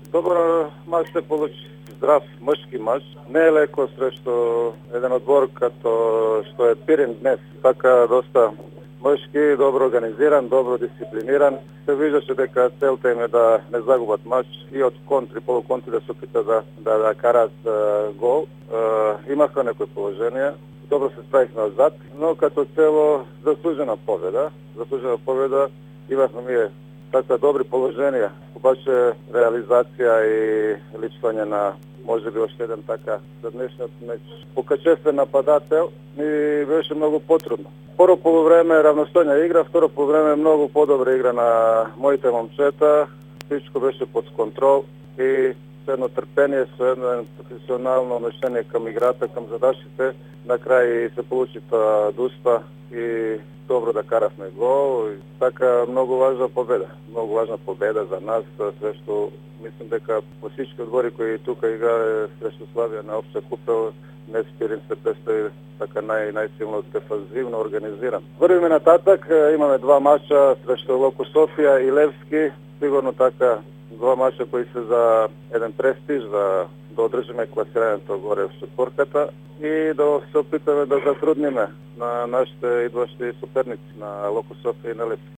Dobro mač se получи. Zdrav мъжки мач. Не е леко срещу един отбор като što е Пирин днес. Така доста мъжки, добро организиран, добро дисциплиниран. Се виждаше дека целта им е да не загубат мач и от контри, полуконтри да се опитат да карат гол. Имаха някои положения. Добро се справихме назад, но като цело заслужена победа. Заслужена победа. Имахме ние така добри положения, обаче реализация и липсване на може би още един така за днешният меч. Покачествен нападател ми беше много по-трудно. Първо полувреме равностойна игра, второ полувреме много по-добра игра на моите момчета. Всичко беше под контрол и с едно търпение, с едно професионално отношение към играта, към задачите. Накрая се получи дуспа и добро да карахме гол. Така много важна победа. Много важна победа за нас срещу, мислим дека по всички отбори кои тук играе срещу Славия на обща купел, днес Пирин се представи така най-силно дефанзивно организиран. Вървиме нататък, имаме два мача срещу Локо София и Левски. Сигурно така два мача кои са за един престиж, да одръжиме класирането горе в четвърката и да се опитаме да затрудниме на нашите идващи суперници на Локо София и на Левски.